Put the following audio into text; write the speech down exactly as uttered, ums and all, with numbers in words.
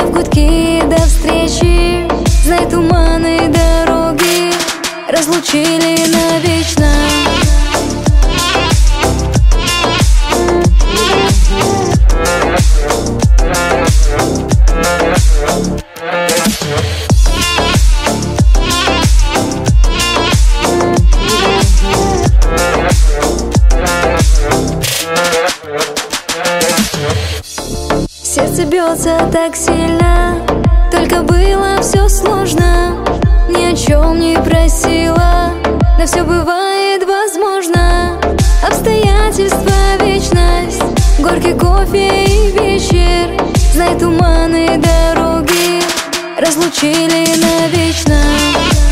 вновь гудки до встречи. Знай, туманы дороги разлучили навечно. Сердце бьется так сильно, только было все сложно. Ни о чем не просила, но все бывает возможно. Обстоятельства, вечность, горький кофе и вечер. Знай, туманы дороги разлучили навечно.